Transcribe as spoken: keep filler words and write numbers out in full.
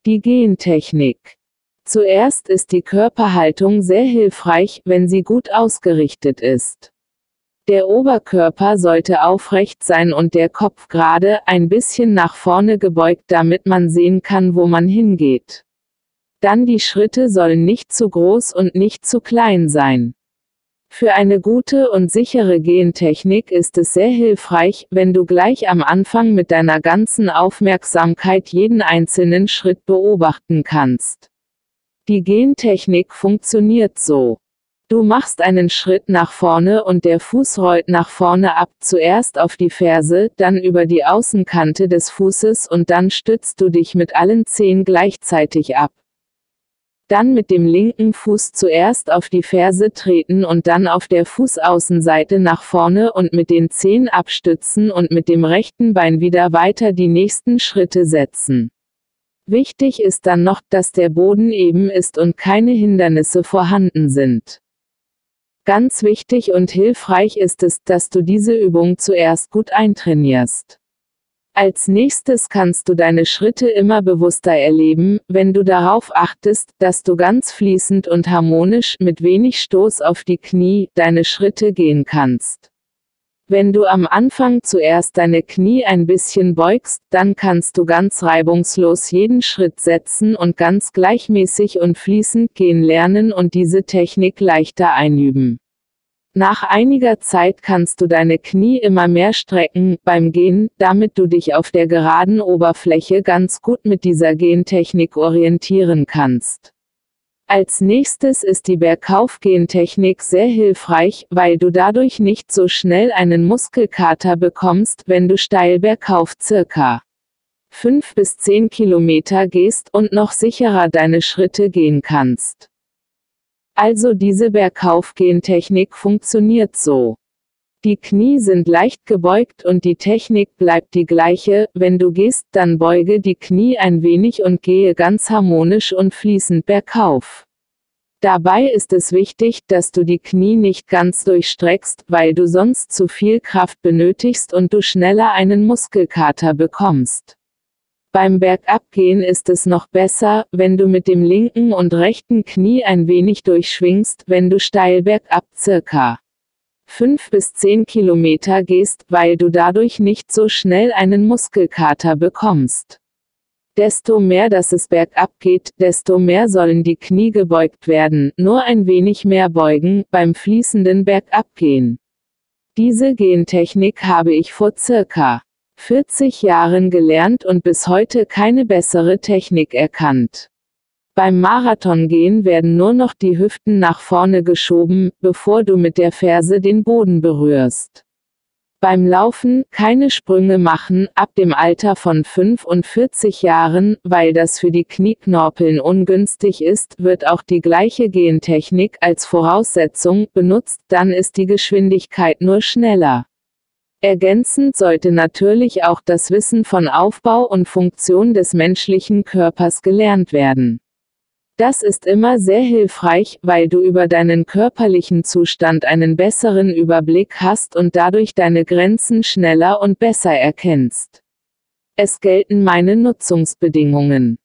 Die Gentechnik. Zuerst ist die Körperhaltung sehr hilfreich, wenn sie gut ausgerichtet ist. Der Oberkörper sollte aufrecht sein und der Kopf gerade, ein bisschen nach vorne gebeugt, damit man sehen kann, wo man hingeht. Dann die Schritte sollen nicht zu groß und nicht zu klein sein. Für eine gute und sichere Gentechnik ist es sehr hilfreich, wenn du gleich am Anfang mit deiner ganzen Aufmerksamkeit jeden einzelnen Schritt beobachten kannst. Die Gentechnik funktioniert so. Du machst einen Schritt nach vorne und der Fuß rollt nach vorne ab, zuerst auf die Ferse, dann über die Außenkante des Fußes und dann stützt du dich mit allen Zehen gleichzeitig ab. Dann mit dem linken Fuß zuerst auf die Ferse treten und dann auf der Fußaußenseite nach vorne und mit den Zehen abstützen und mit dem rechten Bein wieder weiter die nächsten Schritte setzen. Wichtig ist dann noch, dass der Boden eben ist und keine Hindernisse vorhanden sind. Ganz wichtig und hilfreich ist es, dass du diese Übung zuerst gut eintrainierst. Als nächstes kannst du deine Schritte immer bewusster erleben, wenn du darauf achtest, dass du ganz fließend und harmonisch, mit wenig Stoß auf die Knie, deine Schritte gehen kannst. Wenn du am Anfang zuerst deine Knie ein bisschen beugst, dann kannst du ganz reibungslos jeden Schritt setzen und ganz gleichmäßig und fließend gehen lernen und diese Technik leichter einüben. Nach einiger Zeit kannst du deine Knie immer mehr strecken beim Gehen, damit du dich auf der geraden Oberfläche ganz gut mit dieser Gentechnik orientieren kannst. Als nächstes ist die Bergauf-Gentechnik sehr hilfreich, weil du dadurch nicht so schnell einen Muskelkater bekommst, wenn du steil bergauf circa fünf bis zehn Kilometer gehst und noch sicherer deine Schritte gehen kannst. Also diese Bergauf-Gentechnik funktioniert so. Die Knie sind leicht gebeugt und die Technik bleibt die gleiche, wenn du gehst, dann beuge die Knie ein wenig und gehe ganz harmonisch und fließend bergauf. Dabei ist es wichtig, dass du die Knie nicht ganz durchstreckst, weil du sonst zu viel Kraft benötigst und du schneller einen Muskelkater bekommst. Beim Bergabgehen ist es noch besser, wenn du mit dem linken und rechten Knie ein wenig durchschwingst, wenn du steil bergab circa fünf bis zehn Kilometer gehst, weil du dadurch nicht so schnell einen Muskelkater bekommst. Desto mehr dass es bergab geht, desto mehr sollen die Knie gebeugt werden, nur ein wenig mehr beugen, beim fließenden Bergabgehen. Diese Gentechnik habe ich vor circa vierzig Jahren gelernt und bis heute keine bessere Technik erkannt. Beim Marathongehen werden nur noch die Hüften nach vorne geschoben, bevor du mit der Ferse den Boden berührst. Beim Laufen keine Sprünge machen, ab dem Alter von fünfundvierzig Jahren, weil das für die Knieknorpeln ungünstig ist, wird auch die gleiche Gentechnik als Voraussetzung benutzt, dann ist die Geschwindigkeit nur schneller. Ergänzend sollte natürlich auch das Wissen von Aufbau und Funktion des menschlichen Körpers gelernt werden. Das ist immer sehr hilfreich, weil du über deinen körperlichen Zustand einen besseren Überblick hast und dadurch deine Grenzen schneller und besser erkennst. Es gelten meine Nutzungsbedingungen.